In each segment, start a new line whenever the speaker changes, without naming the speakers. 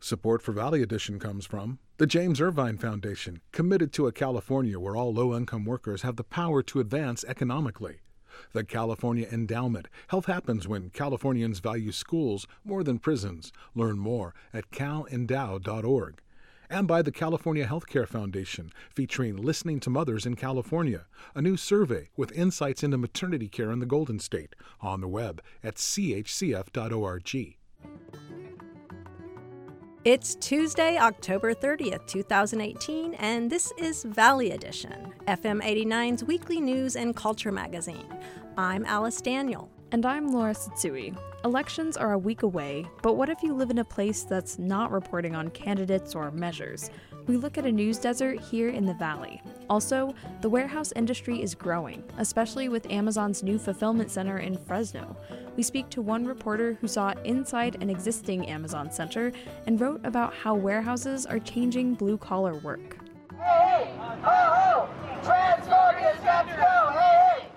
Support for Valley Edition comes from the James Irvine Foundation, committed to a California where all low-income workers have the power to advance economically. The California Endowment. Health happens when Californians value schools more than prisons. Learn more at calendow.org. And by the California Healthcare Foundation, featuring Listening to Mothers in California, a new survey with insights into maternity care in the Golden State, on the web at chcf.org.
It's Tuesday, October 30th, 2018, and this is Valley Edition, FM 89's weekly news and culture magazine. I'm Alice Daniel.
And I'm Laura Satsui. Elections are a week away, but what if you live in a place that's not reporting on candidates or measures? We look at a news desert here in the Valley. Also, the warehouse industry is growing, especially with Amazon's new fulfillment center in Fresno. We speak to one reporter who saw inside an existing Amazon center and wrote about how warehouses are changing blue-collar work.
Hey, ho, ho! Transphobia got to go! Hey!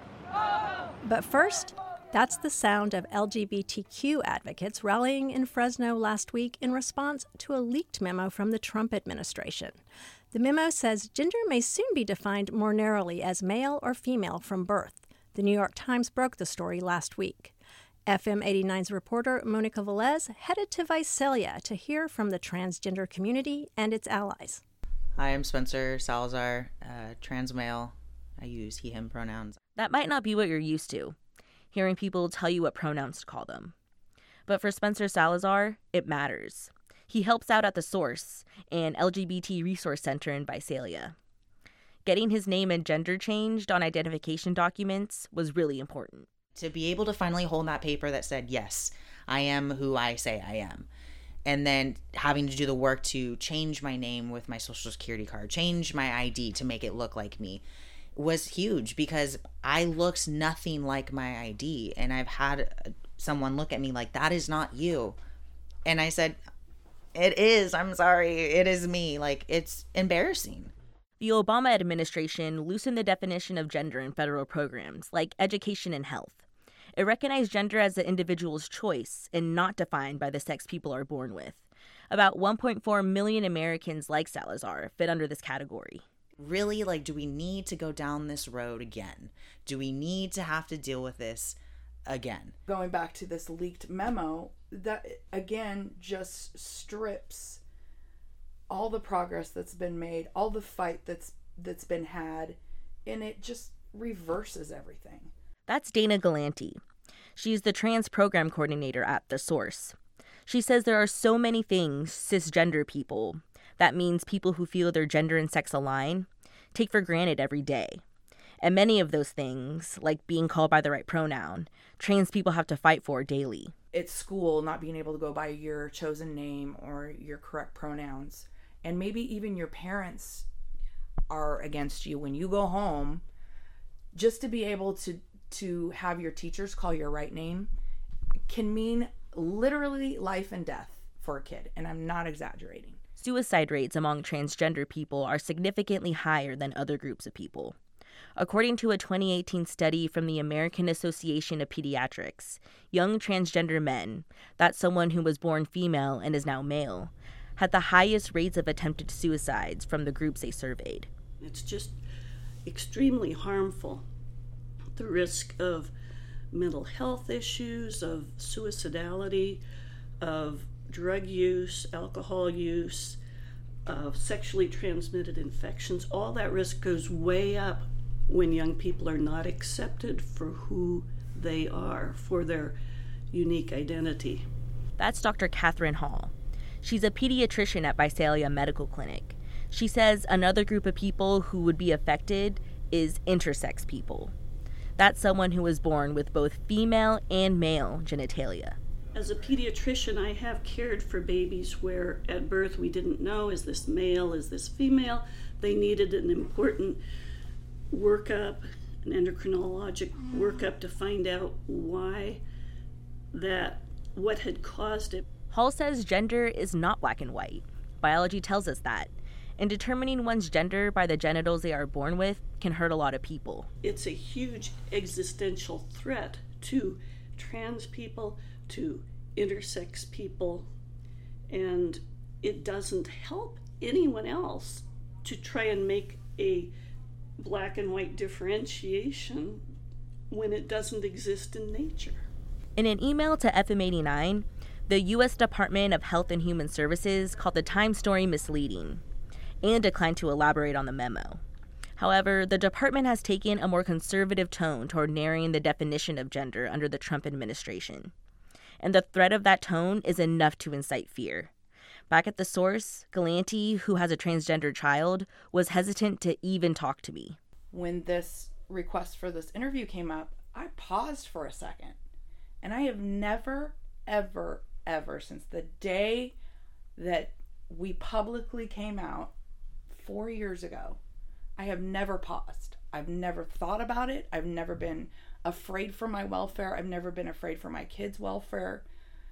But first, that's the sound of LGBTQ advocates rallying in Fresno last week in response to a leaked memo from the Trump administration. The memo says gender may soon be defined more narrowly as male or female from birth. The New York Times broke the story last week. FM 89's reporter Monica Velez headed to Visalia to hear from the transgender community and its allies.
Hi, I'm Spencer Salazar, trans male. I use he, him pronouns.
That might not be what you're used to, hearing people tell you what pronouns to call them. But for Spencer Salazar, it matters. He helps out at The Source, an LGBT resource center in Visalia. Getting his name and gender changed on identification documents was really important.
To be able to finally hold that paper that said, yes, I am who I say I am. And then having to do the work to change my name with my social security card, change my ID to make it look like me, was huge because I looked nothing like my ID. And I've had someone look at me like, that is not you. And I said, it is. I'm sorry. It is me. Like, it's embarrassing.
The Obama administration loosened the definition of gender in federal programs, like education and health. It recognized gender as the individual's choice and not defined by the sex people are born with. About 1.4 million Americans like Salazar fit under this category.
Really, like, do we need to go down this road again? Do we need to have to deal with this again?
Going back to this leaked memo, that again just strips all the progress that's been made, all the fight that's been had, and it just reverses everything.
That's Dana Galanti. She's the trans program coordinator at The Source. She says there are so many things cisgender people, that means people who feel their gender and sex align, take for granted every day. And many of those things, like being called by the right pronoun, trans people have to fight for daily.
It's school, not being able to go by your chosen name or your correct pronouns. And maybe even your parents are against you when you go home. Just to be able to have your teachers call your right name can mean literally life and death for a kid. And I'm not exaggerating.
Suicide rates among transgender people are significantly higher than other groups of people. According to a 2018 study from the American Association of Pediatrics, young transgender men, that's someone who was born female and is now male, had the highest rates of attempted suicides from the groups they surveyed.
It's just extremely harmful. The risk of mental health issues, of suicidality, of drug use, alcohol use, of sexually transmitted infections, all that risk goes way up when young people are not accepted for who they are, for their unique identity.
That's Dr. Catherine Hall. She's a pediatrician at Visalia Medical Clinic. She says another group of people who would be affected is intersex people. That's someone who was born with both female and male genitalia.
As a pediatrician, I have cared for babies where at birth we didn't know, is this male, is this female? They needed an important workup, an endocrinologic workup to find out what had caused it.
Hall says gender is not black and white. Biology tells us that. And determining one's gender by the genitals they are born with can hurt a lot of people.
It's a huge existential threat to trans people, to intersex people, and it doesn't help anyone else to try and make a black and white differentiation when it doesn't exist in nature.
In an email to FM89, the U.S. Department of Health and Human Services called the Time story misleading and declined to elaborate on the memo. However, the department has taken a more conservative tone toward narrowing the definition of gender under the Trump administration. And the threat of that tone is enough to incite fear. Back at the source, Galanti, who has a transgender child, was hesitant to even talk to me.
When this request for this interview came up, I paused for a second. And I have never, ever, ever, since the day that we publicly came out 4 years ago, I have never paused. I've never thought about it. I've never been afraid for my welfare. I've never been afraid for my kids' welfare.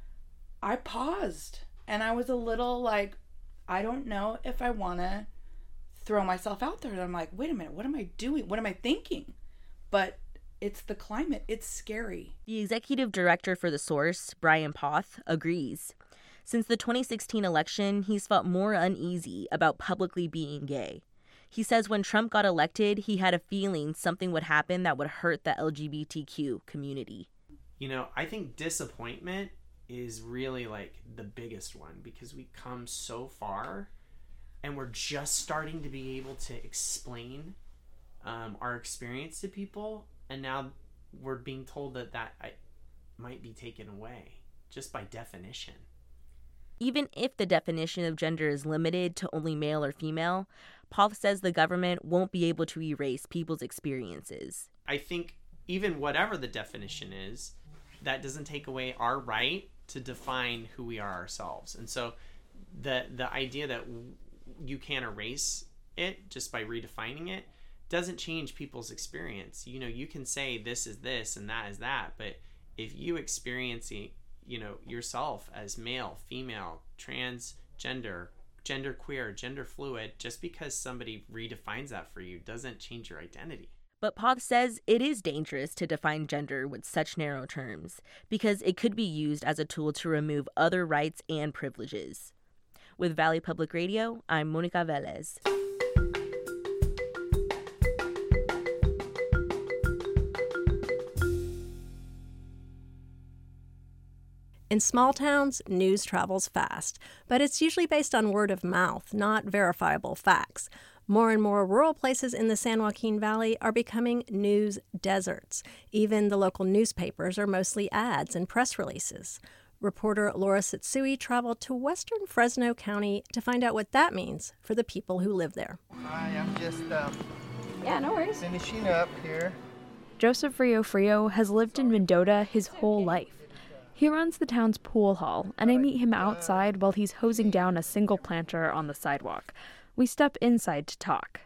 I paused. And I was a little like, I don't know if I want to throw myself out there. And I'm like, wait a minute, what am I doing? What am I thinking? But it's the climate. It's scary.
The executive director for The Source, Brian Poth, agrees. Since the 2016 election, he's felt more uneasy about publicly being gay. He says when Trump got elected, he had a feeling something would happen that would hurt the LGBTQ community.
You know, I think disappointment is really like the biggest one, because we come so far and we're just starting to be able to explain our experience to people, and now we're being told that might be taken away just by definition.
Even if the definition of gender is limited to only male or female, Paul says the government won't be able to erase people's experiences.
I think even whatever the definition is, that doesn't take away our right to define who we are ourselves. And so the idea that you can't erase it just by redefining it doesn't change people's experience. You know, you can say this is this and that is that, but if you experience, you know, yourself as male, female, transgender, genderqueer, gender fluid, just because somebody redefines that for you doesn't change your identity.
But Poth says it is dangerous to define gender with such narrow terms because it could be used as a tool to remove other rights and privileges. With Valley Public Radio, I'm Monica Velez.
In small towns, news travels fast, but it's usually based on word of mouth, not verifiable facts. More and more rural places in the San Joaquin Valley are becoming news deserts. Even the local newspapers are mostly ads and press releases. Reporter Laura Satsui traveled to western Fresno County to find out what that means for the people who live there.
Hi, I'm just
no worries.
Finishing up here.
Joseph Frio has lived in Mendota his whole life. He runs the town's pool hall, and I meet him outside while he's hosing down a single planter on the sidewalk. We step inside to talk.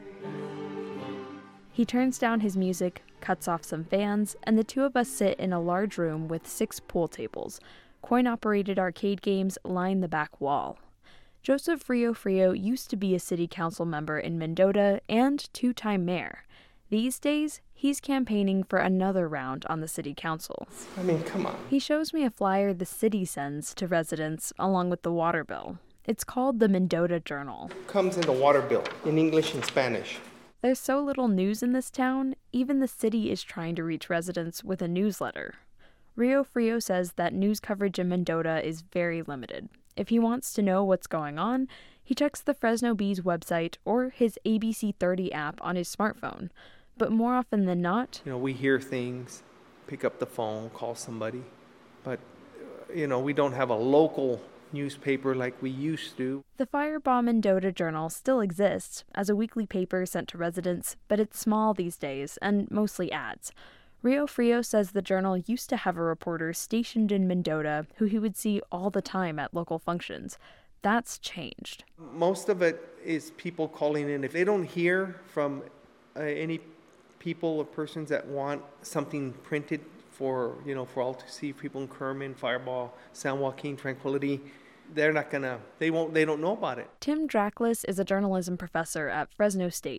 He turns down his music, cuts off some fans, and the two of us sit in a large room with 6 pool tables. Coin-operated arcade games line the back wall. Joseph Frio used to be a city council member in Mendota and 2-time mayor. These days, he's campaigning for another round on the city council.
I mean, come on.
He shows me a flyer the city sends to residents along with the water bill. It's called the Mendota Journal.
Comes in the water bill, in English and Spanish.
There's so little news in this town, even the city is trying to reach residents with a newsletter. Rio Frio says that news coverage in Mendota is very limited. If he wants to know what's going on, he checks the Fresno Bee's website or his ABC 30 app on his smartphone. But more often than not,
we hear things, pick up the phone, call somebody. But, we don't have a local newspaper like we used to.
The Firebaugh Mendota Journal still exists as a weekly paper sent to residents, but it's small these days and mostly ads. Rio Frio says the journal used to have a reporter stationed in Mendota who he would see all the time at local functions. That's changed.
Most of it is people calling in. If they don't hear from any people or persons that want something printed for all to see, people in Kerman, Firebaugh, San Joaquin, Tranquility, they're not gonna, they don't know about it.
Tim Drackless is a journalism professor at Fresno State.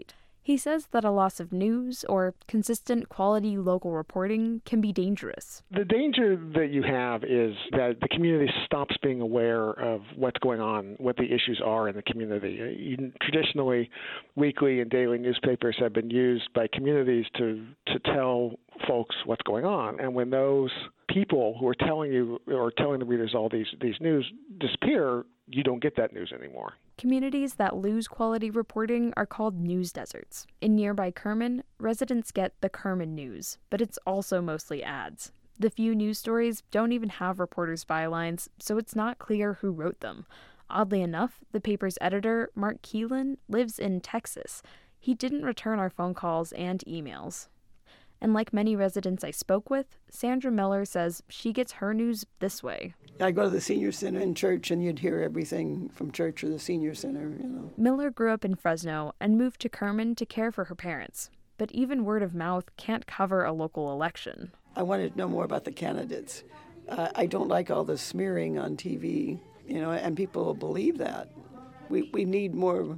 He says that a loss of news or consistent quality local reporting can be dangerous.
The danger that you have is that the community stops being aware of what's going on, what the issues are in the community. Traditionally, weekly and daily newspapers have been used by communities to tell folks what's going on. And when those people who are telling you or telling the readers all these news disappear, you don't get that news anymore.
Communities that lose quality reporting are called news deserts. In nearby Kerman, residents get the Kerman News, but it's also mostly ads. The few news stories don't even have reporters' bylines, so it's not clear who wrote them. Oddly enough, the paper's editor, Mark Keelan, lives in Texas. He didn't return our phone calls and emails. And like many residents I spoke with, Sandra Miller says she gets her news this way.
I go to the senior center in church, and you'd hear everything from church or the senior center,
Miller grew up in Fresno and moved to Kerman to care for her parents. But even word of mouth can't cover a local election.
I wanted to know more about the candidates. I don't like all the smearing on TV, and people will believe that. We need more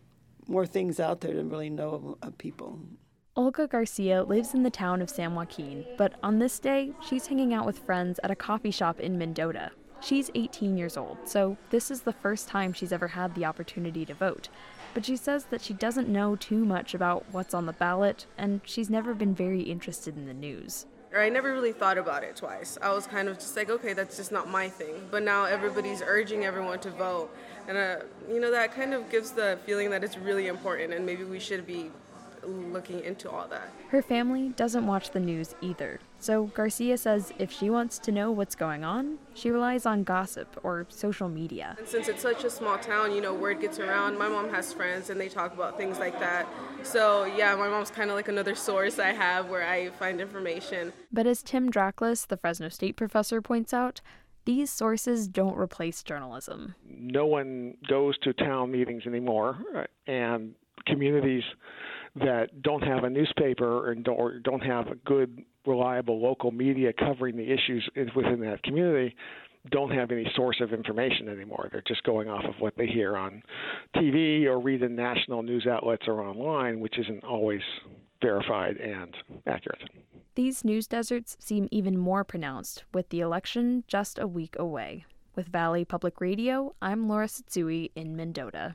things out there to really know of people.
Olga Garcia lives in the town of San Joaquin, but on this day, she's hanging out with friends at a coffee shop in Mendota. She's 18 years old, so this is the first time she's ever had the opportunity to vote. But she says that she doesn't know too much about what's on the ballot, and she's never been very interested in the news.
I never really thought about it twice. I was kind of just like, okay, that's just not my thing. But now everybody's urging everyone to vote. And, that kind of gives the feeling that it's really important, and maybe we should be looking into all that.
Her family doesn't watch the news either, so Garcia says if she wants to know what's going on, she relies on gossip or social media.
And since it's such a small town, word gets around. My mom has friends and they talk about things like that. So yeah, my mom's kind of like another source I have where I find information.
But as Tim Drackless, the Fresno State professor, points out, these sources don't replace journalism.
No one goes to town meetings anymore, and communities that don't have a newspaper or don't have a good, reliable local media covering the issues within that community don't have any source of information anymore. They're just going off of what they hear on TV or read in national news outlets or online, which isn't always verified and accurate.
These news deserts seem even more pronounced with the election just a week away. With Valley Public Radio, I'm Laura Satsui in Mendota.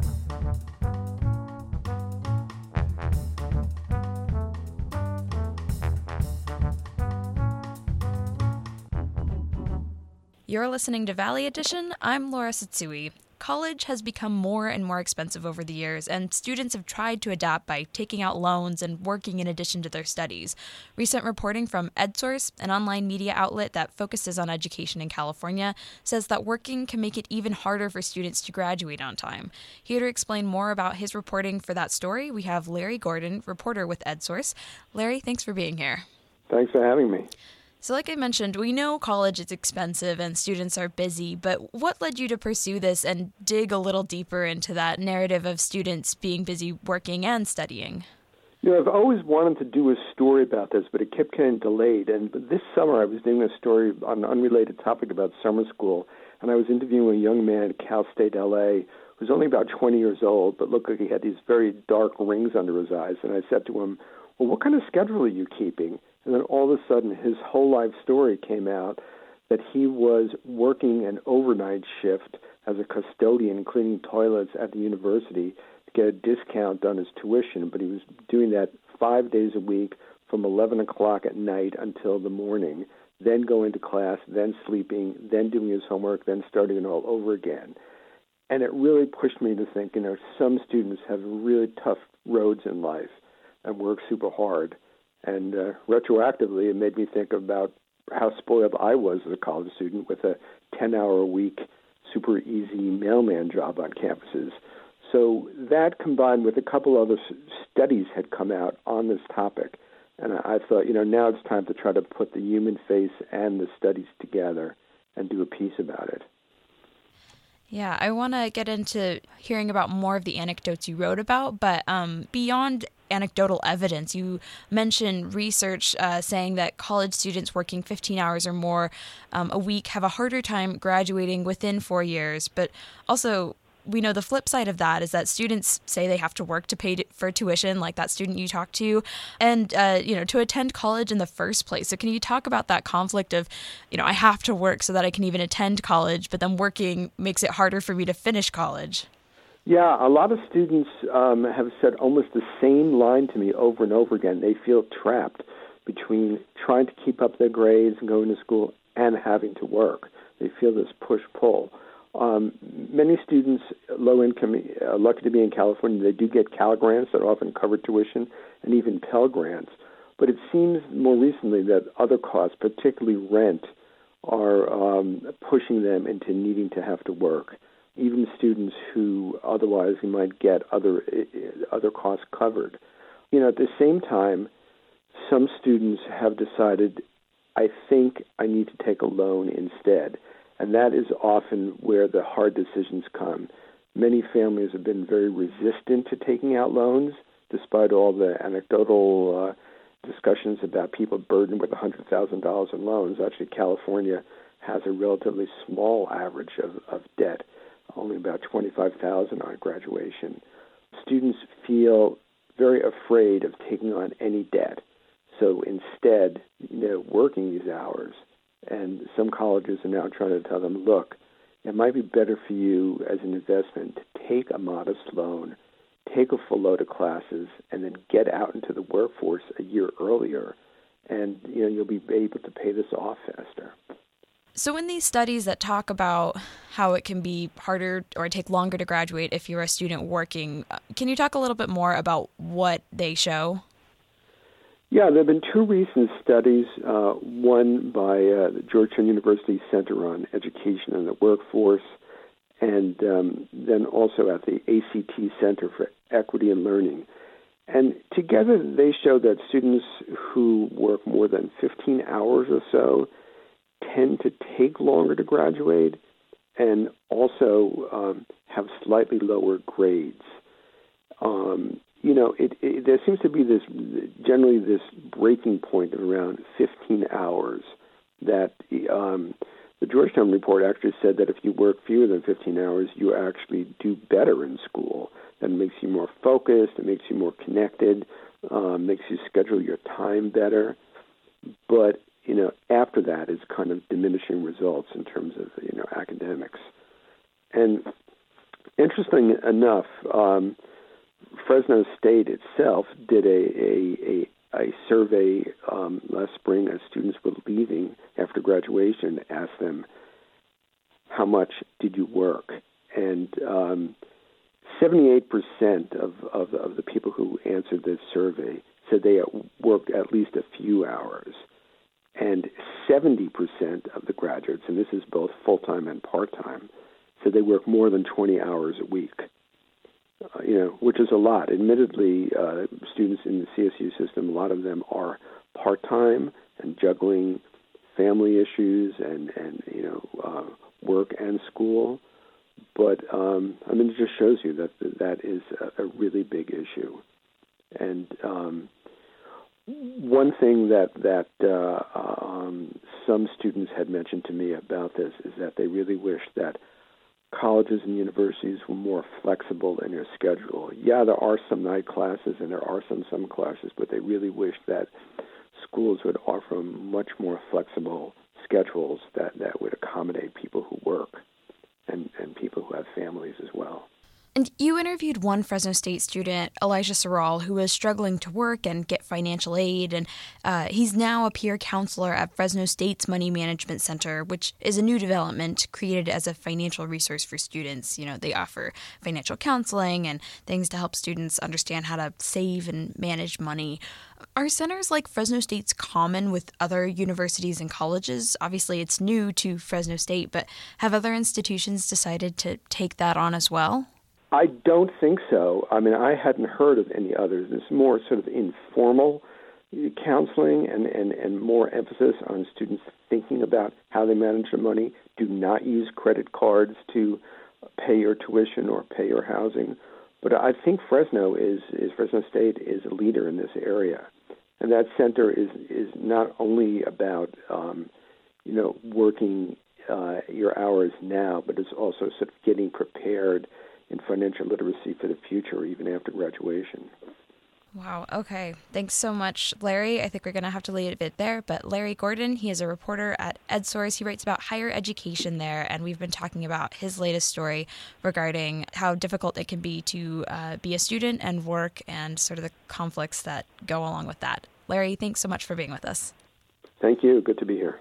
You're listening to Valley Edition. I'm Laura Satsui. College has become more and more expensive over the years, and students have tried to adapt by taking out loans and working in addition to their studies. Recent reporting from EdSource, an online media outlet that focuses on education in California, says that working can make it even harder for students to graduate on time. Here to explain more about his reporting for that story, we have Larry Gordon, reporter with EdSource. Larry, thanks for being here.
Thanks for having me.
So like I mentioned, we know college is expensive and students are busy, but what led you to pursue this and dig a little deeper into that narrative of students being busy working and studying?
I've always wanted to do a story about this, but it kept getting delayed. And this summer I was doing a story on an unrelated topic about summer school, and I was interviewing a young man at Cal State LA who was only about 20 years old, but looked like he had these very dark rings under his eyes. And I said to him, well, what kind of schedule are you keeping? And then all of a sudden, his whole life story came out that he was working an overnight shift as a custodian cleaning toilets at the university to get a discount on his tuition. But he was doing that 5 days a week from 11 o'clock at night until the morning, then going to class, then sleeping, then doing his homework, then starting it all over again. And it really pushed me to think, some students have really tough roads in life and work super hard. And retroactively, it made me think about how spoiled I was as a college student with a 10-hour-a-week, super easy mailman job on campuses. So that combined with a couple other studies had come out on this topic. And I thought, now it's time to try to put the human face and the studies together and do a piece about it.
Yeah, I want to get into hearing about more of the anecdotes you wrote about, but beyond anecdotal evidence, you mentioned research saying that college students working 15 hours or more a week have a harder time graduating within 4 years, but also we know the flip side of that is that students say they have to work to pay for tuition, like that student you talked to, and, to attend college in the first place. So can you talk about that conflict of, I have to work so that I can even attend college, but then working makes it harder for me to finish college?
Yeah, a lot of students have said almost the same line to me over and over again. They feel trapped between trying to keep up their grades and going to school and having to work. They feel this push-pull. Many students, low income, lucky to be in California, they do get Cal grants that often cover tuition and even Pell grants. But it seems more recently that other costs, particularly rent, are pushing them into needing to have to work. Even students who otherwise might get other costs covered. At the same time, some students have decided, I think I need to take a loan instead. And that is often where the hard decisions come. Many families have been very resistant to taking out loans, despite all the anecdotal discussions about people burdened with $100,000 in loans. Actually, California has a relatively small average of debt, only about $25,000 on graduation. Students feel very afraid of taking on any debt. So instead, working these hours. And some colleges are now trying to tell them, look, it might be better for you as an investment to take a modest loan, take a full load of classes, and then get out into the workforce a year earlier. And, you'll be able to pay this off faster.
So in these studies that talk about how it can be harder or take longer to graduate if you're a student working, can you talk a little bit more about what they show?
Yeah, there have been two recent studies, one by the Georgetown University Center on Education and the Workforce, and then also at the ACT Center for Equity and Learning. And together they show that students who work more than 15 hours or so tend to take longer to graduate and also have slightly lower grades. There seems to be generally this breaking point of around 15 hours that the Georgetown report actually said that if you work fewer than 15 hours, you actually do better in school. That makes you more focused, it makes you more connected, makes you schedule your time better. But, after that is kind of diminishing results in terms of, academics. And interesting enough, Fresno State itself did a survey last spring as students were leaving after graduation, asked them, how much did you work? And 78% of the people who answered this survey said they worked at least a few hours. And 70% of the graduates, and this is both full-time and part-time, said they work more than 20 hours a week. Which is a lot. Admittedly, students in the CSU system, a lot of them are part-time and juggling family issues and work and school. But, it just shows you that is a really big issue. And one thing that some students had mentioned to me about this is that they really wish that colleges and universities were more flexible in their schedule. Yeah, there are some night classes and there are some classes, but they really wish that schools would offer much more flexible schedules that would accommodate people who work and people who have families as well.
And you interviewed one Fresno State student, Elijah Sorrell, who was struggling to work and get financial aid, and he's now a peer counselor at Fresno State's Money Management Center, which is a new development created as a financial resource for students. They offer financial counseling and things to help students understand how to save and manage money. Are centers like Fresno State's common with other universities and colleges? Obviously, it's new to Fresno State, but have other institutions decided to take that on as well?
I don't think so. I hadn't heard of any others. It's more sort of informal counseling and more emphasis on students thinking about how they manage their money. Do not use credit cards to pay your tuition or pay your housing. But I think Fresno State is a leader in this area. And that center is not only about, working your hours now, but it's also sort of getting prepared in financial literacy for the future, even after graduation.
Wow. Okay. Thanks so much, Larry. I think we're going to have to leave it there. But Larry Gordon, he is a reporter at EdSource. He writes about higher education there. And we've been talking about his latest story regarding how difficult it can be to be a student and work and sort of the conflicts that go along with that. Larry, thanks so much for being with us.
Thank you. Good to be here.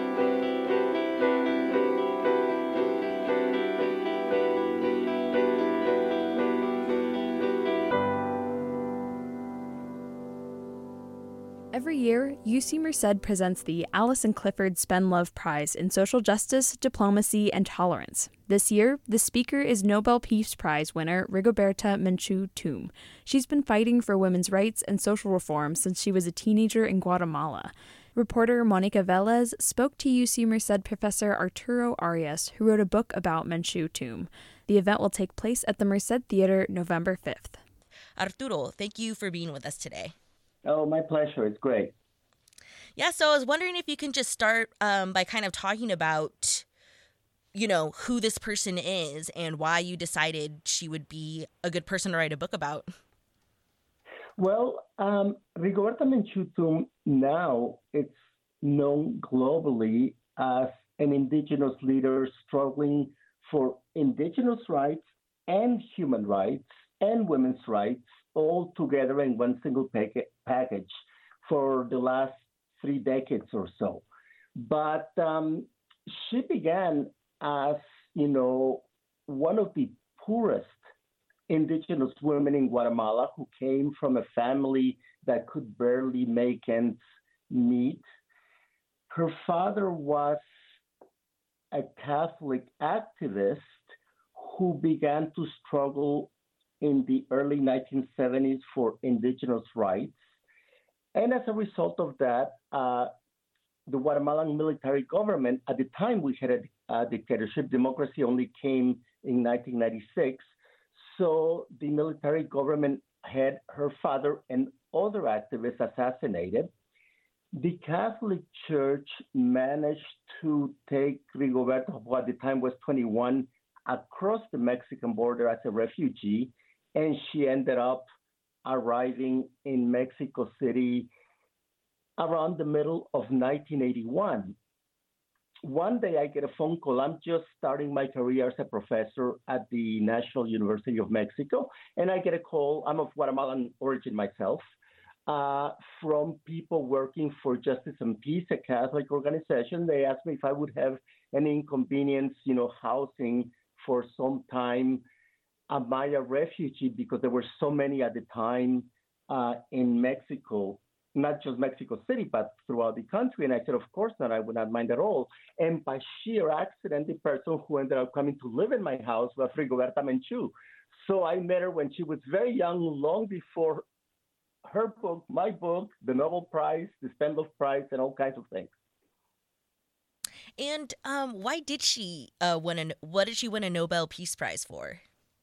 Every year, UC Merced presents the Allison Clifford Spenlove Prize in Social Justice, Diplomacy, and Tolerance. This year, the speaker is Nobel Peace Prize winner Rigoberta Menchú Tum. She's been fighting for women's rights and social reform since she was a teenager in Guatemala. Reporter Monica Velez spoke to UC Merced professor Arturo Arias, who wrote a book about Menchú Tum. The event will take place at the Merced Theater November 5th.
Arturo, thank you for being with us today.
Oh, my pleasure. It's great.
Yeah, so I was wondering if you can just start by kind of talking about, who this person is and why you decided she would be a good person to write a book about.
Well, Rigoberta Menchú Tum now it's known globally as an indigenous leader struggling for indigenous rights and human rights and women's rights all together in one single package for the last 3 decades or so. But she began as, one of the poorest indigenous women in Guatemala who came from a family that could barely make ends meet. Her father was a Catholic activist who began to struggle in the early 1970s for indigenous rights. And as a result of that, the Guatemalan military government, at the time we had a dictatorship, democracy only came in 1996. So the military government had her father and other activists assassinated. The Catholic Church managed to take Rigoberta, who at the time was 21, across the Mexican border as a refugee, and she ended up arriving in Mexico City around the middle of 1981. One day I get a phone call. I'm just starting my career as a professor at the National University of Mexico, and I get a call. I'm of Guatemalan origin myself, from people working for Justice and Peace, a Catholic organization. They asked me if I would have any inconvenience, housing for some time a Maya refugee, because there were so many at the time in Mexico, not just Mexico City, but throughout the country. And I said, of course not, I would not mind at all. And by sheer accident, the person who ended up coming to live in my house was Rigoberta Menchú. So I met her when she was very young, long before her book, my book, the Nobel Prize, the Spenlove Prize, and all kinds of things.
And why did she what did she win a Nobel Peace Prize for?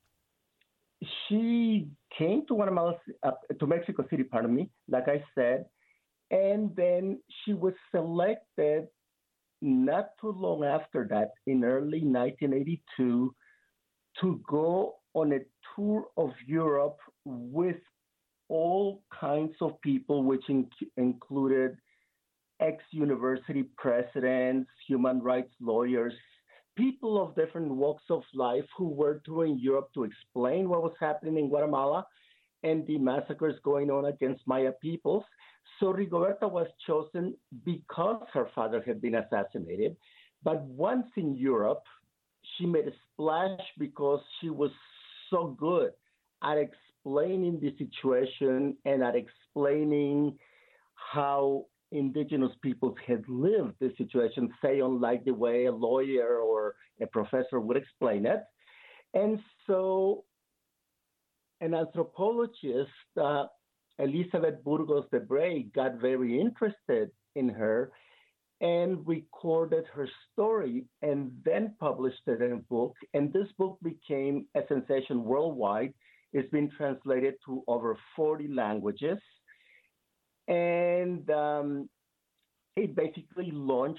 She came to Guatemala, to Mexico City, like I said, and then she was selected not too long after that, in early 1982, to go on a tour of Europe with all kinds of people, which included ex-university presidents, human rights lawyers, people of different walks of life who were touring Europe to explain what was happening in Guatemala and the massacres going on against Maya peoples. So Rigoberta was chosen because her father had been assassinated. But once in Europe, she made a splash because she was so good at explaining the situation and at explaining how indigenous peoples had lived the situation, say, unlike the way a lawyer or a professor would explain it. And so an anthropologist, Elizabeth Burgos de Bray, got very interested in her and recorded her story and then published it in a book. And this book became a sensation worldwide. It's been translated to over 40 languages. And it basically launched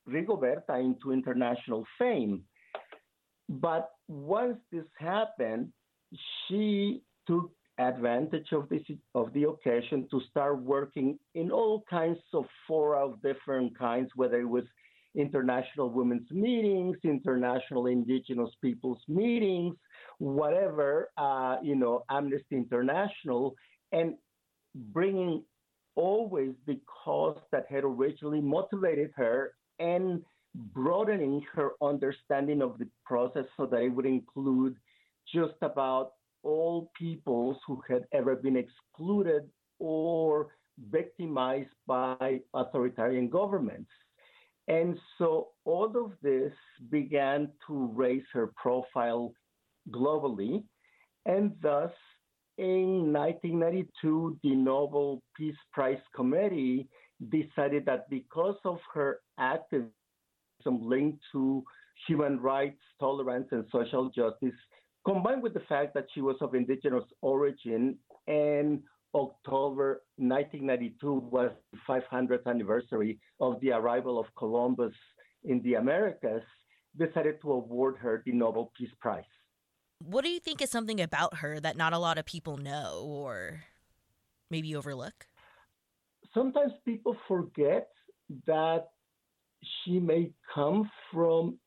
Rigoberta into international fame. But once this happened, she took advantage of the occasion to start working in all kinds of fora of different kinds, whether it was international women's meetings, international indigenous peoples meetings, whatever, Amnesty International, and bringing always the cause that had originally motivated her and broadening her understanding of the process so that it would include just about all peoples who had ever been excluded or victimized by authoritarian governments. And so all of this began to raise her profile globally, and thus in 1992, the Nobel Peace Prize Committee decided that because of her activism linked to human rights, tolerance, and social justice, combined with the fact that she was of indigenous origin, and October 1992 was the 500th anniversary of the arrival of Columbus in the Americas, decided to award her the Nobel Peace Prize.
What do you think is something about her that not a lot of people know or maybe overlook?
Sometimes people forget that she may come from,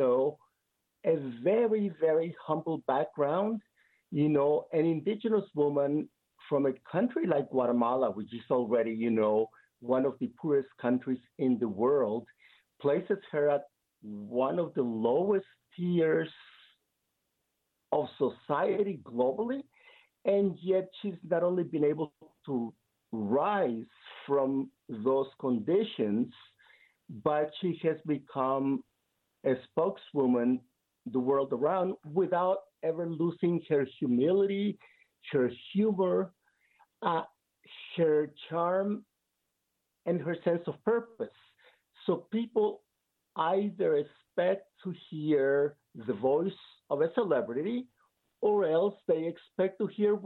a very, very humble background, an indigenous woman from a country like Guatemala, which is already, one of the poorest countries in the world, places her at one of the lowest tiers of society globally, and yet she's not only been able to rise from those conditions, but she has become a spokeswoman the world around without ever losing her humility, her humor, her charm, and her sense of purpose. So people either expect to hear the voice of a celebrity, or else they expect to hear,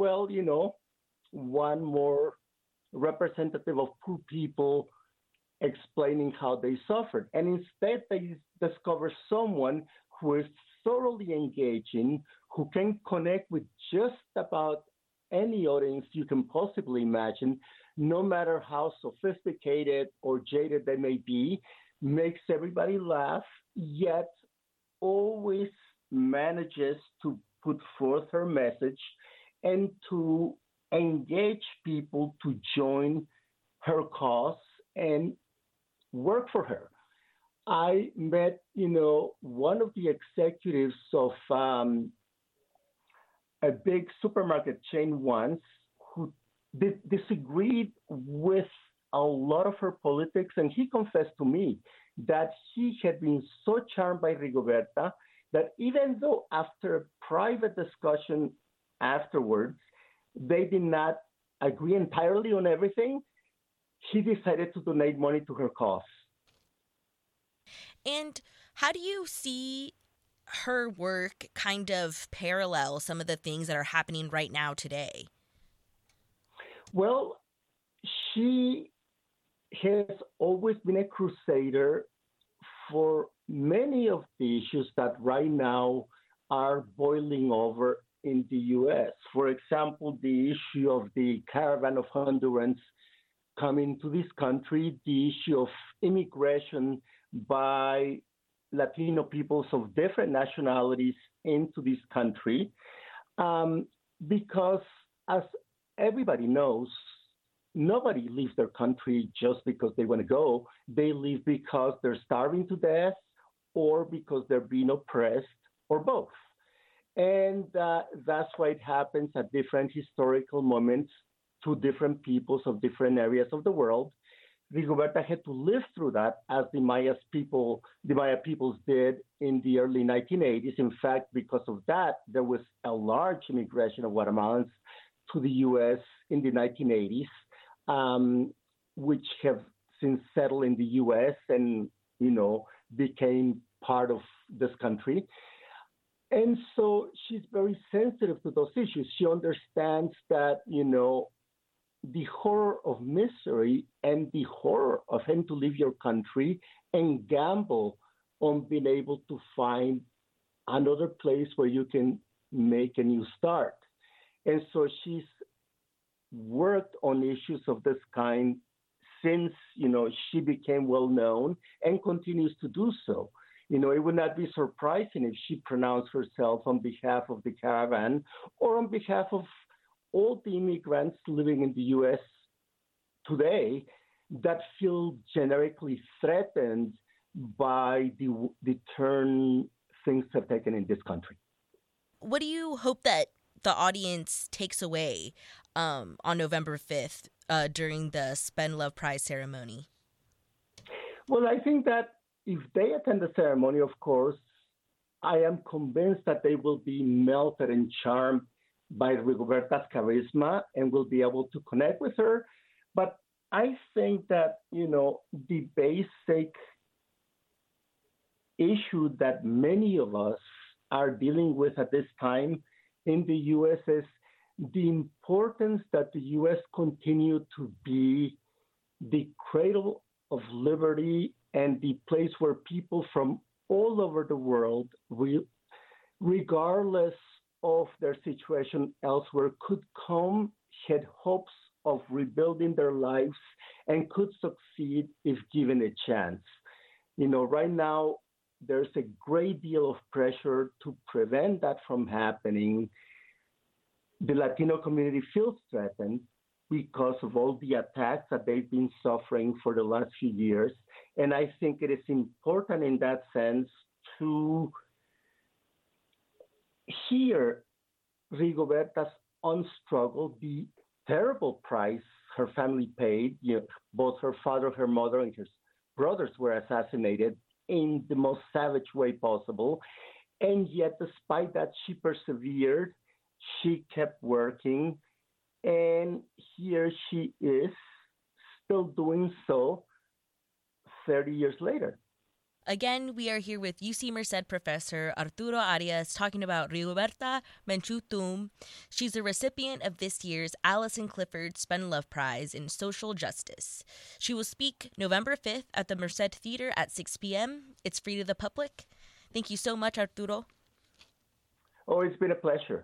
one more representative of poor people explaining how they suffered. And instead, they discover someone who is thoroughly engaging, who can connect with just about any audience you can possibly imagine, no matter how sophisticated or jaded they may be, makes everybody laugh, yet always manages to put forth her message and to engage people to join her cause and work for her. I met, one of the executives of a big supermarket chain once who disagreed with a lot of her politics, and he confessed to me that he had been so charmed by Rigoberta that even though after a private discussion afterwards, they did not agree entirely on everything, he decided to donate money to her cause.
And how do you see her work kind of parallel some of the things that are happening right now today?
Well, she has always been a crusader for many of the issues that right now are boiling over in the U.S. For example, the issue of the caravan of Hondurans coming to this country, the issue of immigration by Latino peoples of different nationalities into this country, because as everybody knows, nobody leaves their country just because they want to go. They leave because they're starving to death or because they're being oppressed or both. And that's why it happens at different historical moments to different peoples of different areas of the world. Rigoberta had to live through that as the Maya peoples did in the early 1980s. In fact, because of that, there was a large immigration of Guatemalans to the U.S. in the 1980s, which have since settled in the U.S. and, became part of this country. And so she's very sensitive to those issues. She understands that, the horror of misery and the horror of having to leave your country and gamble on being able to find another place where you can make a new start. And so she's worked on issues of this kind since, she became well known and continues to do so. It would not be surprising if she pronounced herself on behalf of the caravan or on behalf of all the immigrants living in the U.S. today that feel generically threatened by the turn things have taken in this country.
What do you hope that the audience takes away on November 5th during the Spend Love Prize ceremony?
Well, I think that if they attend the ceremony, of course, I am convinced that they will be melted and charmed by Rigoberta's charisma and will be able to connect with her. But I think that, the basic issue that many of us are dealing with at this time in the U.S. is the importance that the U.S. continue to be the cradle of liberty and the place where people from all over the world, regardless of their situation elsewhere, could come, had hopes of rebuilding their lives, and could succeed if given a chance. Right now, there's a great deal of pressure to prevent that from happening. The Latino community feels threatened because of all the attacks that they've been suffering for the last few years. And I think it is important in that sense to hear Rigoberta's own struggle, the terrible price her family paid. Both her father, her mother, and her brothers were assassinated in the most savage way possible. And yet, despite that, she persevered. She kept working. And here she is, still doing so 30 years later.
Again, we are here with UC Merced professor Arturo Arias talking about Rigoberta Menchú Tum. She's a recipient of this year's Allison Clifford Spend Love Prize in Social Justice. She will speak November 5th at the Merced Theater at 6 p.m. It's free to the public. Thank you so much, Arturo.
Oh, it's been a pleasure.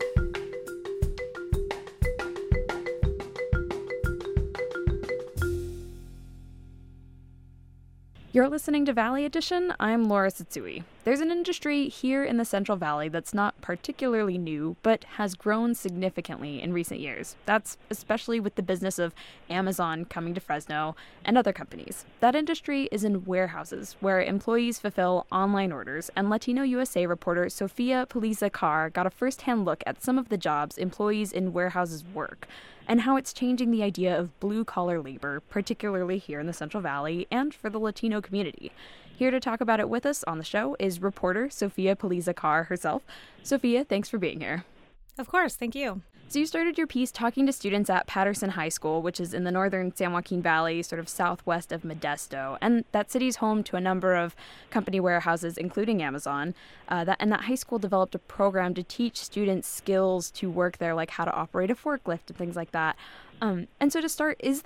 You're listening to Valley Edition. I'm Laura Tsutsui. There's an industry here in the Central Valley that's not particularly new, but has grown significantly in recent years. That's especially with the business of Amazon coming to Fresno and other companies. That industry is in warehouses, where employees fulfill online orders, and Latino USA reporter Sofia Paliza Carr got a first-hand look at some of the jobs employees in warehouses work, and how it's changing the idea of blue-collar labor, particularly here in the Central Valley and for the Latino community. Here to talk about it with us on the show is reporter Sofia Paliza Carr herself. Sofia, thanks for being here.
Of course, thank you.
So you started your piece talking to students at Patterson High School, which is in the northern San Joaquin Valley, sort of southwest of Modesto. And that city's home to a number of company warehouses, including Amazon. That high school developed a program to teach students skills to work there, like how to operate a forklift and things like that. And so to start, is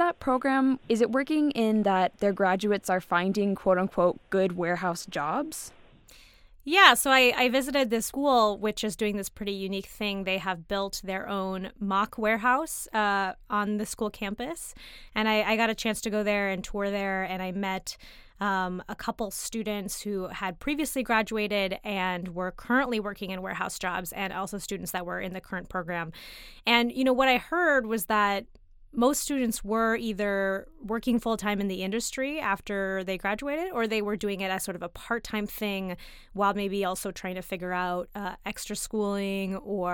it working in that their graduates are finding, quote unquote, good warehouse jobs?
Yeah, so I visited this school, which is doing this pretty unique thing. They have built their own mock warehouse on the school campus. And I got a chance to go there and tour there, and I met a couple students who had previously graduated and were currently working in warehouse jobs, and also students that were in the current program. And, what I heard was that most students were either working full-time in the industry after they graduated, or they were doing it as sort of a part-time thing while maybe also trying to figure out extra schooling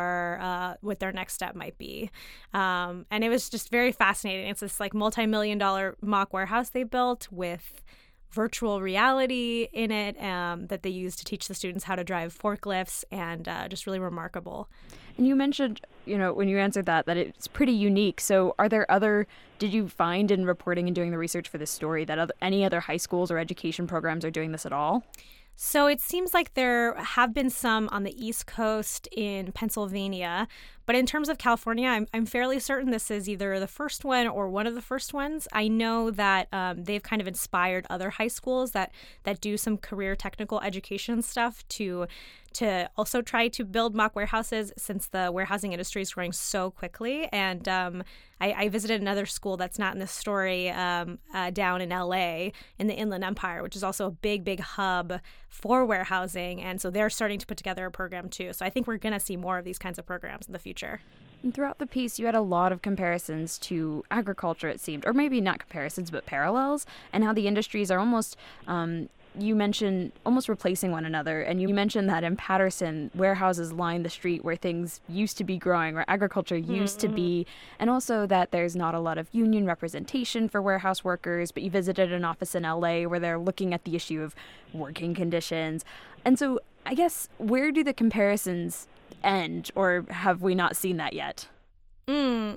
or what their next step might be. And it was just very fascinating. It's this multi-million-dollar mock warehouse they built with virtual reality in it that they use to teach the students how to drive forklifts, and just really remarkable.
And you mentioned, when you answered that it's pretty unique. So did you find in reporting and doing the research for this story that any other high schools or education programs are doing this at all?
So it seems like there have been some on the East Coast in Pennsylvania,
But in terms of California, I'm fairly certain this is either the first one or one of the first ones. I know that they've kind of inspired other high schools that do some career technical education stuff to also try to build mock warehouses, since the warehousing industry is growing so quickly. And I visited another school that's not in this story down in LA in the Inland Empire, which is also a big hub for warehousing. And so they're starting to put together a program too. So I think we're going to see more of these kinds of programs in the future.
And throughout the piece, you had a lot of comparisons to agriculture, it seemed, or maybe not comparisons, but parallels, and how the industries are almost you mentioned almost replacing one another, and you mentioned that in Patterson, warehouses line the street where things used to be growing, where agriculture used to be, and also that there's not a lot of union representation for warehouse workers, but you visited an office in LA where they're looking at the issue of working conditions. And so I guess, where do the comparisons end, or have we not seen that yet?
Well,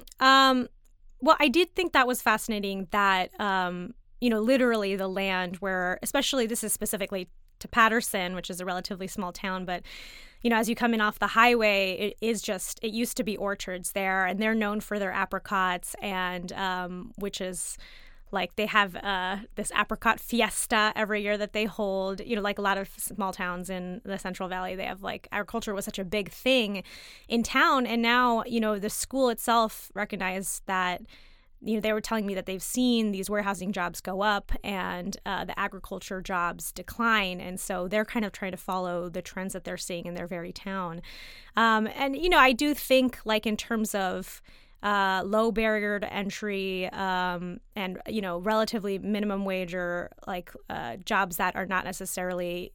I did think that was fascinating that literally the land where, especially this is specifically to Patterson, which is a relatively small town, but, as you come in off the highway, it used to be orchards there, and they're known for their apricots, and which is like they have this apricot fiesta every year that they hold, like a lot of small towns in the Central Valley. They have like agriculture was such a big thing in town. And now, the school itself recognized that, they were telling me that they've seen these warehousing jobs go up and the agriculture jobs decline. And so they're kind of trying to follow the trends that they're seeing in their very town. And, I do think like in terms of low barrier to entry and, relatively minimum wage or like jobs that are not necessarily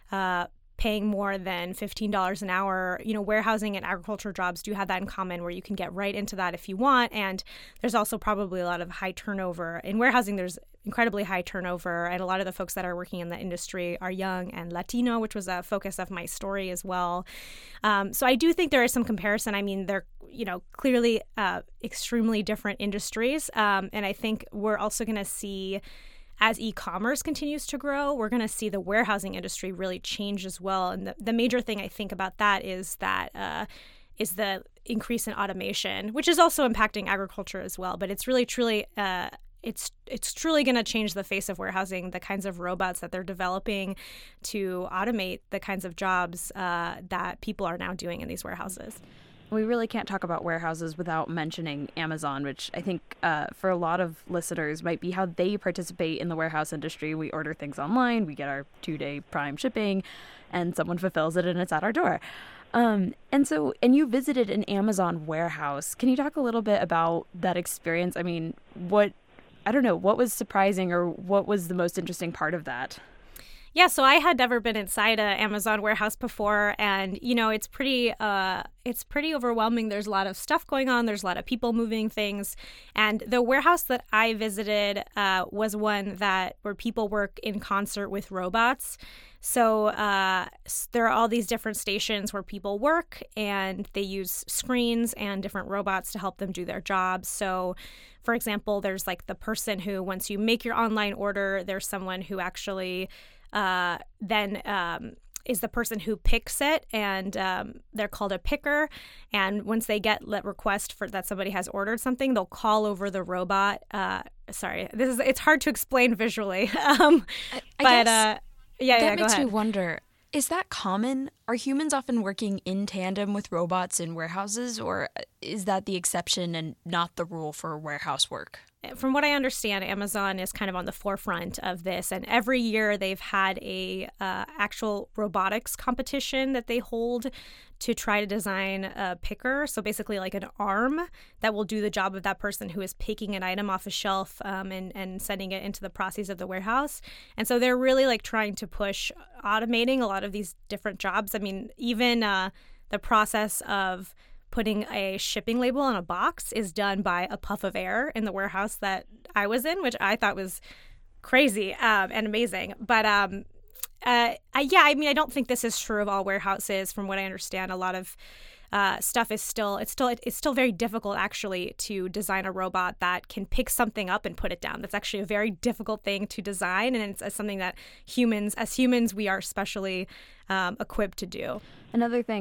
paying more than $15 an hour, warehousing and agriculture jobs do have that in common, where you can get right into that if you want. And there's also probably a lot of high turnover. In warehousing, there's incredibly high turnover, and a lot of the folks that are working in the industry are young and Latino, which was a focus of my story as well. So I do think there is some comparison. I mean, they're, clearly extremely different industries. And I think we're also going to see, as e-commerce continues to grow, we're going to see the warehousing industry really change as well. And the major thing I think about that is the increase in automation, which is also impacting agriculture as well. But it's really, truly, it's truly going to change the face of warehousing, the kinds of robots that they're developing to automate the kinds of jobs that people are now doing in these warehouses.
We really can't talk about warehouses without mentioning Amazon, which I think for a lot of listeners might be how they participate in the warehouse industry. We order things online, we get our 2-day Prime shipping, and someone fulfills it and it's at our door. And you visited an Amazon warehouse. Can you talk a little bit about that experience? I mean, what was surprising, or what was the most interesting part of that?
Yeah, so I had never been inside an Amazon warehouse before, and it's pretty overwhelming. There's a lot of stuff going on. There's a lot of people moving things, and the warehouse that I visited was one where people work in concert with robots. So there are all these different stations where people work, and they use screens and different robots to help them do their jobs. So, for example, there's like the person who, once you make your online order, there's someone who actually then is the person who picks it, and they're called a picker. And once they get request for that somebody has ordered something, they'll call over the robot. It's hard to explain visually. That
makes me wonder, is that common? Are humans often working in tandem with robots in warehouses, or is that the exception and not the rule for warehouse work?
From what I understand, Amazon is kind of on the forefront of this, and every year they've had a actual robotics competition that they hold to try to design a picker. So basically like an arm that will do the job of that person who is picking an item off a shelf and sending it into the process of the warehouse. And so they're really like trying to push automating a lot of these different jobs. I mean, even the process of putting a shipping label on a box is done by a puff of air in the warehouse that I was in, which I thought was crazy and amazing. But I don't think this is true of all warehouses. From what I understand, a lot of stuff is it's still very difficult actually to design a robot that can pick something up and put it down. That's actually a very difficult thing to design, and it's something that humans we are specially equipped to do.
Another thing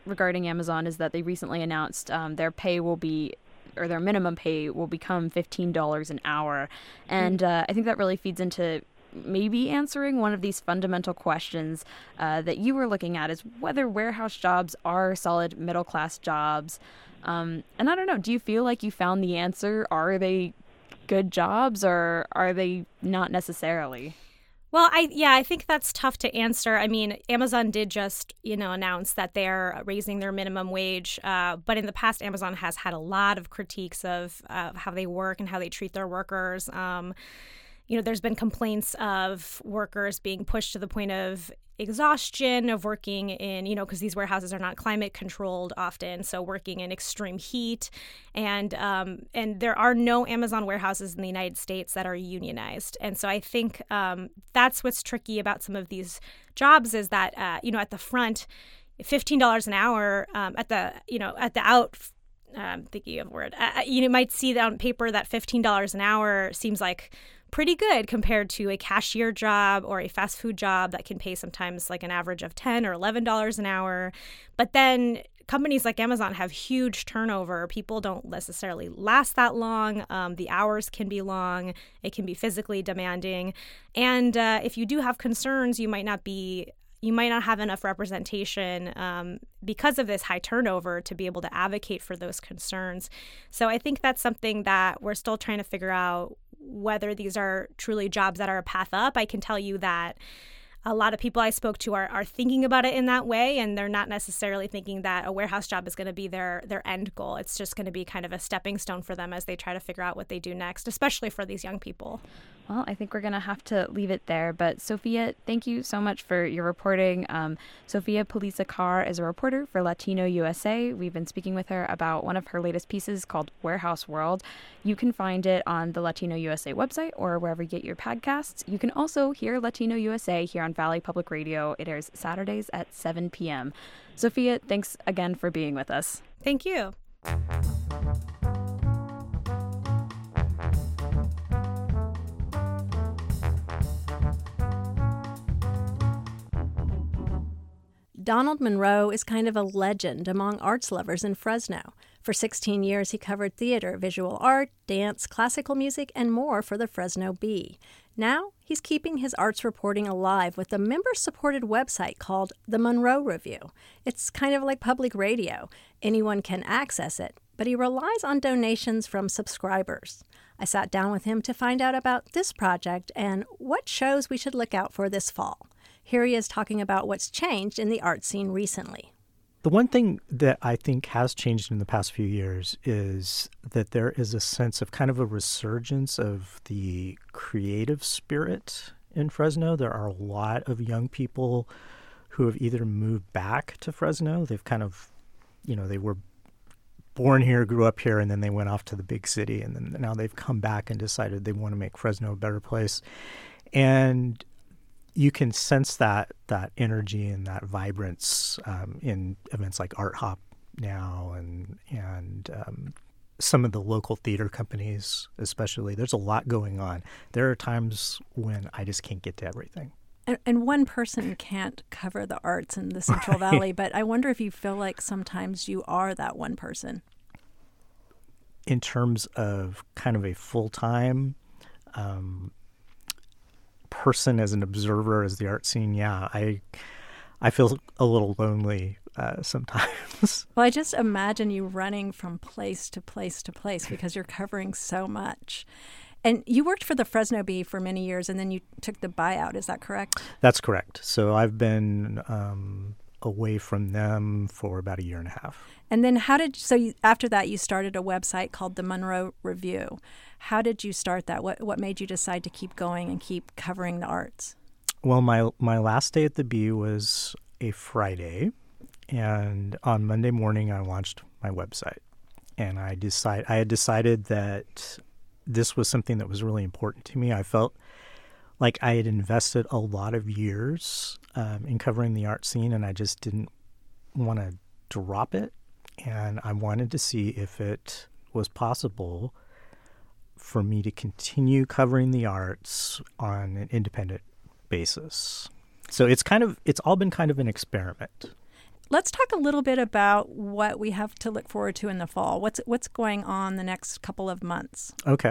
regarding Amazon is that they recently announced their pay will be, or their minimum pay will become $15 an hour. And I think that really feeds into maybe answering one of these fundamental questions that you were looking at, is whether warehouse jobs are solid middle-class jobs. And I don't know, do you feel like you found the answer? Are they good jobs, or are they not necessarily?
Well, I think that's tough to answer. I mean, Amazon did just, announce that they're raising their minimum wage. But in the past, Amazon has had a lot of critiques of how they work and how they treat their workers. There's been complaints of workers being pushed to the point of exhaustion, of working in, because these warehouses are not climate controlled often, so working in extreme heat. And there are no Amazon warehouses in the United States that are unionized. And so I think that's what's tricky about some of these jobs, is that, at the front, $15 an hour thinking of a word, you might see that on paper that $15 an hour seems like pretty good compared to a cashier job or a fast food job that can pay sometimes like an average of $10 or $11 an hour. But then companies like Amazon have huge turnover. People don't necessarily last that long. The hours can be long. It can be physically demanding. And if you do have concerns, you might not have enough representation because of this high turnover to be able to advocate for those concerns. So I think that's something that we're still trying to figure out, whether these are truly jobs that are a path up. I can tell you that a lot of people I spoke to are thinking about it in that way, and they're not necessarily thinking that a warehouse job is going to be their end goal. It's just going to be kind of a stepping stone for them as they try to figure out what they do next, especially for these young people.
Well, I think we're going to have to leave it there. But Sophia, thank you so much for your reporting. Sophia Poliza-Carr is a reporter for Latino USA. We've been speaking with her about one of her latest pieces called Warehouse World. You can find it on the Latino USA website or wherever you get your podcasts. You can also hear Latino USA here on Valley Public Radio. It airs Saturdays at 7 p.m. Sophia, thanks again for being with us.
Thank you.
Donald Monroe is kind of a legend among arts lovers in Fresno. For 16 years, he covered theater, visual art, dance, classical music, and more for the Fresno Bee. Now, he's keeping his arts reporting alive with a member-supported website called The Monroe Review. It's kind of like public radio. Anyone can access it, but he relies on donations from subscribers. I sat down with him to find out about this project and what shows we should look out for this fall. Here he is talking about what's changed in the art scene recently.
The one thing that I think has changed in the past few years is that there is a sense of kind of a resurgence of the creative spirit in Fresno. There are a lot of young people who have either moved back to Fresno. They've kind of, they were born here, grew up here, and then they went off to the big city. And then now they've come back and decided they want to make Fresno a better place. And you can sense that energy and that vibrance in events like Art Hop now and some of the local theater companies especially. There's a lot going on. There are times when I just can't get to everything.
And one person can't cover the arts in the Central Valley, but I wonder if you feel like sometimes you are that one person.
In terms of kind of a full-time person as an observer as the art scene, yeah, I feel a little lonely sometimes.
Well, I just imagine you running from place to place to place because you're covering so much. And you worked for the Fresno Bee for many years, and then you took the buyout. Is that correct?
That's correct. So I've been away from them for about a year and a half.
And then after that, you started a website called The Monroe Review. How did you start that? What made you decide to keep going and keep covering the arts?
Well, my last day at the Bee was a Friday, and on Monday morning I launched my website. And I had decided that this was something that was really important to me. I felt like I had invested a lot of years in covering the art scene, and I just didn't want to drop it. And I wanted to see if it was possible for me to continue covering the arts on an independent basis. So it's all been kind of an experiment.
let's talk a little bit about what we have to look forward to in the fall. What's going on the next couple of months?
Okay.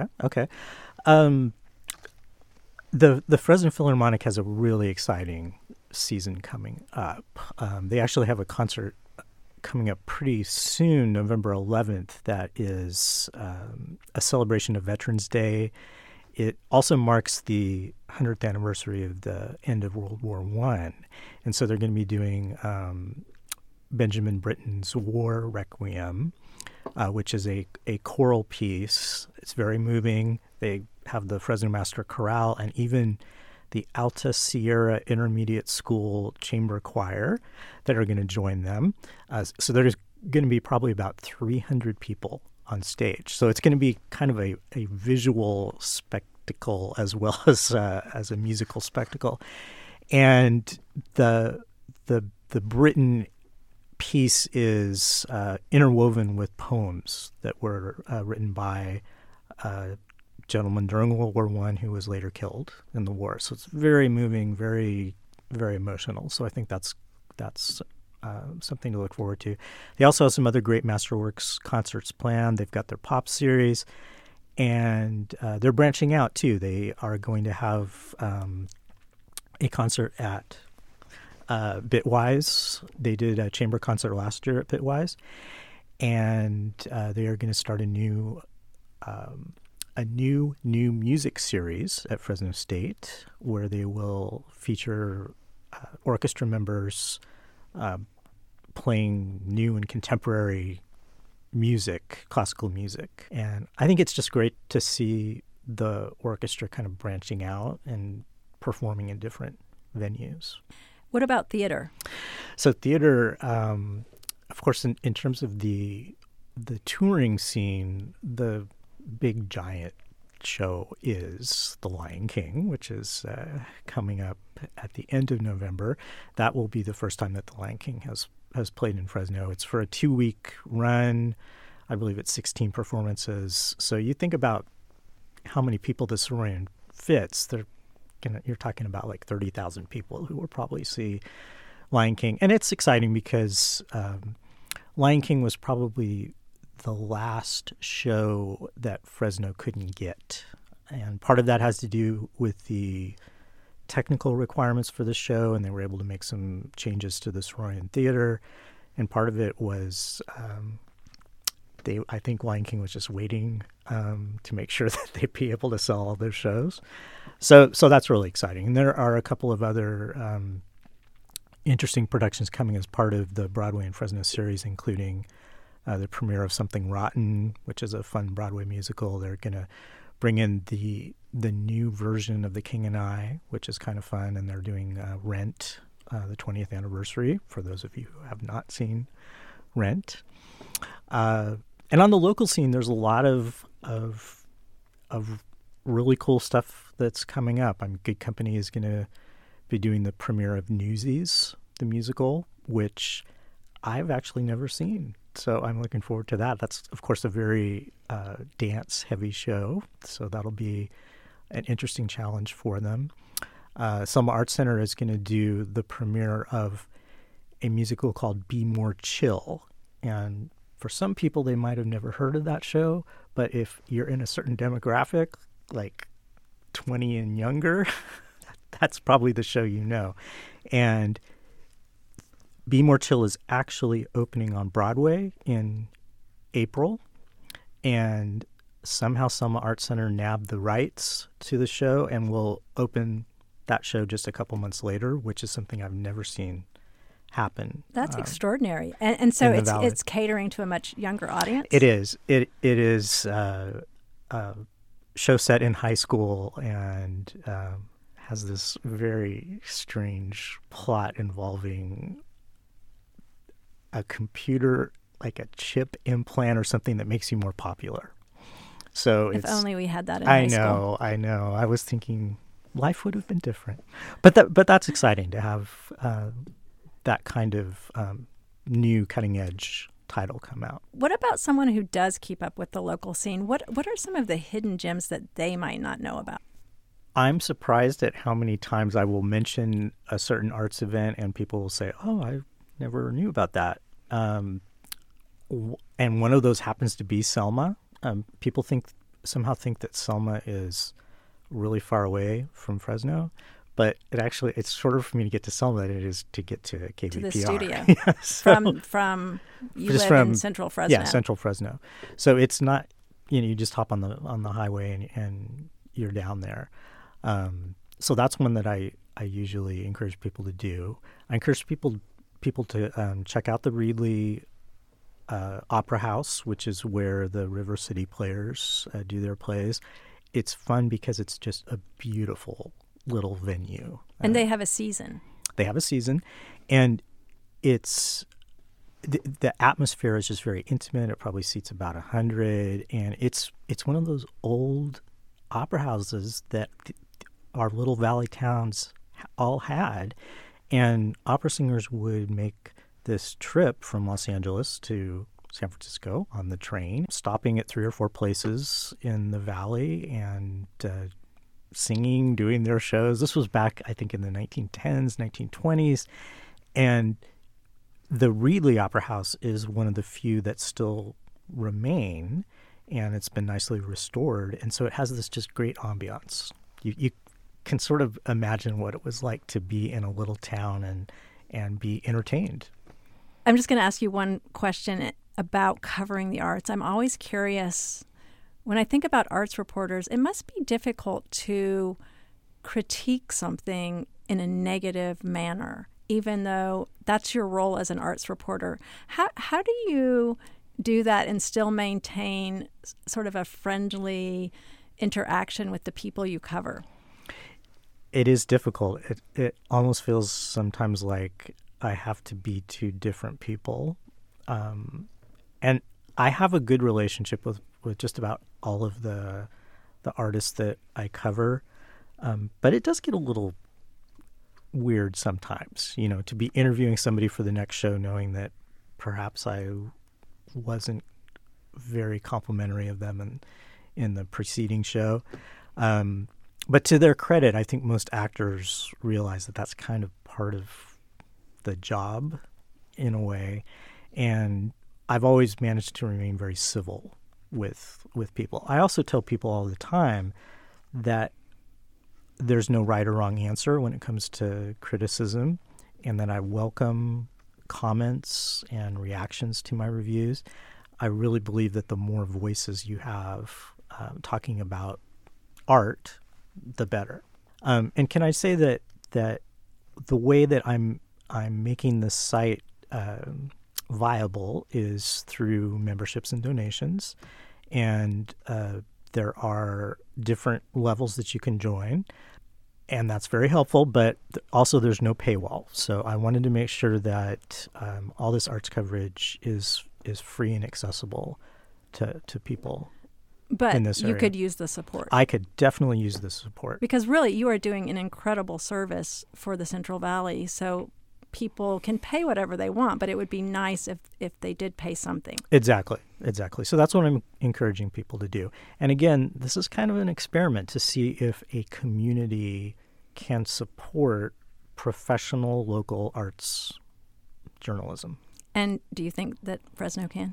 The Fresno Philharmonic has a really exciting season coming up. They actually have a concert coming up pretty soon, November 11th, that is a celebration of Veterans Day. It also marks the 100th anniversary of the end of World War I. And so they're going to be doing Benjamin Britten's War Requiem, which is a choral piece. It's very moving. They have the Fresno Master Chorale and even the Alta Sierra Intermediate School Chamber Choir that are going to join them. So there's going to be probably about 300 people on stage. So it's going to be kind of a visual spectacle as well as a musical spectacle. And the Britten piece is interwoven with poems that were written by a gentleman during World War I who was later killed in the war. So it's very moving, very, very emotional. So I think that's something to look forward to. They also have some other great Masterworks concerts planned. They've got their pop series, and they're branching out too. They are going to have a concert at Bitwise. They did a chamber concert last year at Bitwise, and they are going to start a new music series at Fresno State where they will feature orchestra members playing new and contemporary music, classical music. And I think it's just great to see the orchestra kind of branching out and performing in different venues.
What about theater?
So theater, of course, in terms of the touring scene, the big giant show is The Lion King, which is coming up at the end of November. That will be the first time that The Lion King has played in Fresno. It's for a 2-week run. I believe it's 16 performances. So you think about how many people this arena fits. You're talking about like 30,000 people who will probably see Lion King. And it's exciting because Lion King was probably the last show that Fresno couldn't get. And part of that has to do with the technical requirements for the show, and they were able to make some changes to the Soroyan Theater. And part of it was I think Lion King was just waiting to make sure that they'd be able to sell all their shows. So that's really exciting. And there are a couple of other interesting productions coming as part of the Broadway and Fresno series, including the premiere of Something Rotten, which is a fun Broadway musical. They're going to bring in the new version of The King and I, which is kind of fun, and they're doing Rent, the 20th anniversary, for those of you who have not seen Rent. And on the local scene, there's a lot of really cool stuff that's coming up. Good Company is going to be doing the premiere of Newsies, the musical, which I've actually never seen. So I'm looking forward to that. That's, of course, a very dance-heavy show, so that'll be an interesting challenge for them. Selma Arts Center is going to do the premiere of a musical called Be More Chill. And for some people, they might have never heard of that show, but if you're in a certain demographic, like 20 and younger, that's probably the show you know. And Be More Chill is actually opening on Broadway in April, and somehow Selma Arts Center nabbed the rights to the show and will open that show just a couple months later, which is something I've never seen happen.
That's extraordinary. And so it's catering to a much younger audience?
It is. It is a show set in high school and has this very strange plot involving a computer, like a chip implant or something that makes you more popular. So
if only we had that in high school.
I know. I was thinking life would have been different. But that's exciting to have that kind of new cutting edge title come out.
What about someone who does keep up with the local scene? What are some of the hidden gems that they might not know about?
I'm surprised at how many times I will mention a certain arts event and people will say, "Oh, never knew about that. And one of those happens to be Selma. People somehow think that Selma is really far away from Fresno, but it's shorter for me to get to Selma than it is to get to KVPR.
To the studio.
Yeah, so,
from you live in Central Fresno.
Yeah, Central Fresno. So it's not, you just hop on the highway and you're down there. So that's one that I usually encourage people to do. I encourage people to check out the Reedley Opera House, which is where the River City Players do their plays. It's fun because it's just a beautiful little venue.
And they have a season.
They have a season, and it's the atmosphere is just very intimate. It probably seats about 100, and it's one of those old opera houses that our little valley towns all had, and opera singers would make this trip from Los Angeles to San Francisco on the train, stopping at 3 or 4 places in the valley and singing, doing their shows. This was back, I think, in the 1910s, 1920s. And the Reedley Opera House is one of the few that still remain, and it's been nicely restored. And so it has this just great ambiance. You can sort of imagine what it was like to be in a little town and be entertained.
I'm just going to ask you one question about covering the arts. I'm always curious, when I think about arts reporters, it must be difficult to critique something in a negative manner, even though that's your role as an arts reporter. How do you do that and still maintain sort of a friendly interaction with the people you cover?
It is difficult. It almost feels sometimes like I have to be 2 different people. And I have a good relationship with just about all of the artists that I cover. But it does get a little weird sometimes, to be interviewing somebody for the next show knowing that perhaps I wasn't very complimentary of them in the preceding show. But to their credit, I think most actors realize that that's kind of part of the job in a way. And I've always managed to remain very civil with people. I also tell people all the time that there's no right or wrong answer when it comes to criticism, and that I welcome comments and reactions to my reviews. I really believe that the more voices you have talking about art, the better. And can I say that the way that I'm making the site viable is through memberships and donations, and there are different levels that you can join, and that's very helpful, but also there's no paywall. So I wanted to make sure that all this arts coverage is free and accessible to people.
But
in this area.
You could use the support.
I could definitely use the support.
Because really, you are doing an incredible service for the Central Valley. So people can pay whatever they want, but it would be nice if they did pay something.
Exactly. So that's what I'm encouraging people to do. And again, this is kind of an experiment to see if a community can support professional local arts journalism.
And do you think that Fresno can?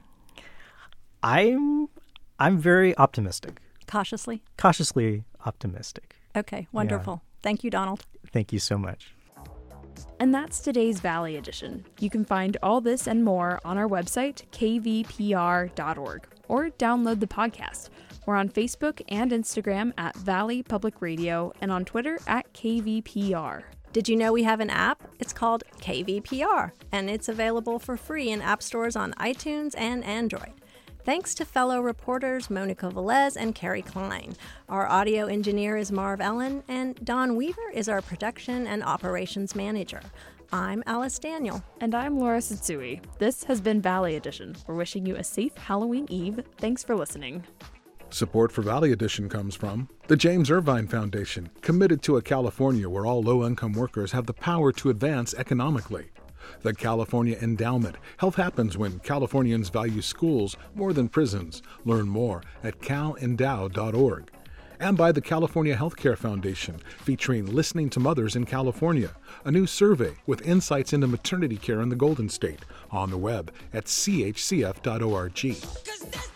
I'm very optimistic.
Cautiously?
Cautiously optimistic.
Okay, wonderful. Yeah. Thank you, Donald.
Thank you so much.
And that's today's Valley Edition. You can find all this and more on our website, kvpr.org, or download the podcast. We're on Facebook and Instagram at Valley Public Radio and on Twitter at KVPR.
Did you know we have an app? It's called KVPR, and it's available for free in app stores on iTunes and Android. Thanks to fellow reporters Monica Velez and Carrie Klein. Our audio engineer is Marv Ellen, and Don Weaver is our production and operations manager. I'm Alice Daniel.
And I'm Laura Satsui. This has been Valley Edition. We're wishing you a safe Halloween Eve. Thanks for listening.
Support for Valley Edition comes from the James Irvine Foundation, committed to a California where all low-income workers have the power to advance economically. The California Endowment. Health happens when Californians value schools more than prisons. Learn more at calendow.org. and by the California Healthcare Foundation, featuring Listening to Mothers in California, a new survey with insights into maternity care in the Golden State, on the web at chcf.org.